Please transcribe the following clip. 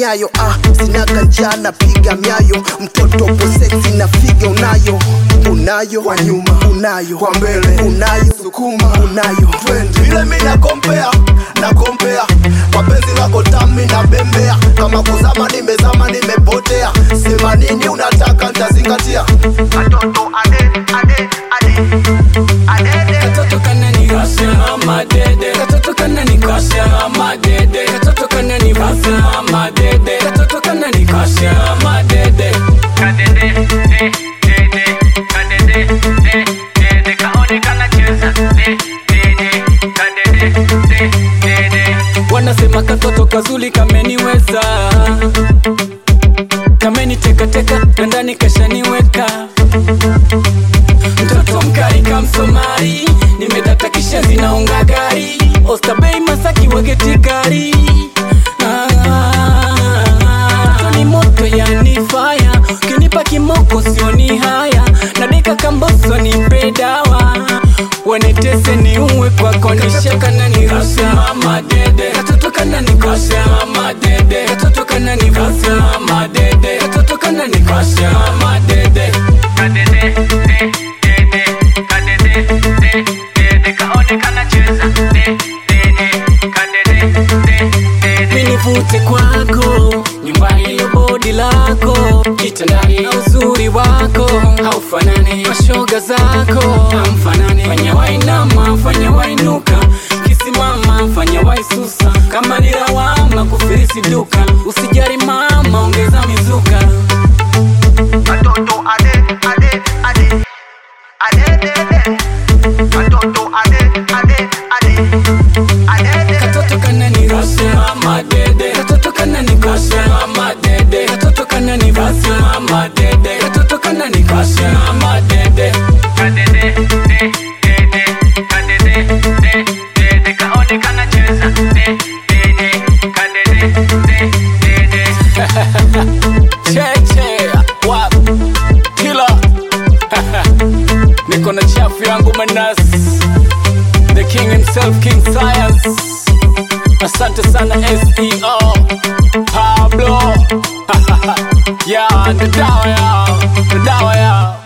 nyayo. Sina ganja napiga miayo, mtoto po sexy na figa unayo kwa nyuma, unayo kwa mbele, unayo sukuma, unayo twende. Vile mimi na compare kwa penzi lako tamu na bembea, kama kuzama nimepotea, sema nini unataka nitazingatia. Katoto katoto kana ni rasa madede, katoto kana ni kasa madede, katoto kana ni rasa madede, katoto kana ni kasa madede, kadede kadede kaone kana cheza kadede wanasema katoto kazuli kameniweza, kameniteka ndani kashaniweka, mtoto mkari kamsomari, nimedata kisha zinaunga gari, Oysterbay Masaki wageti gari. Ni moto yani fire, kinipa kimoko sioni haya, nadeka kamboso nipe dawa, wanetese ni uwe kwako nishakana ni rasa madede, katoto kana ni kasa madede, katoto kana ni rasa madede, katoto kana ni kasa madede, kadede kadede kaone kana cheza kadede minivute kwako, nyumbani iliyo bodi lako, kitandani na uzuri wako haufanani, mashoga zako hamfanani, fanya wainama fanya wainuka, kisimama fanya waisusa, kama ni lawama kufirisi duka, usijari mama ongeza mizuka. Katoto Katoto kana ni rasa madede, katoto kana ni kasa madede, katoto kana ni rasa madede, katoto kana ni kasa madede, kadede kadede kaone kana cheza kadede cheche wap killer niko na chafu yangu Manas, the king himself, King Science. Asante sana SEO Pablo. Yeah, the dawa ya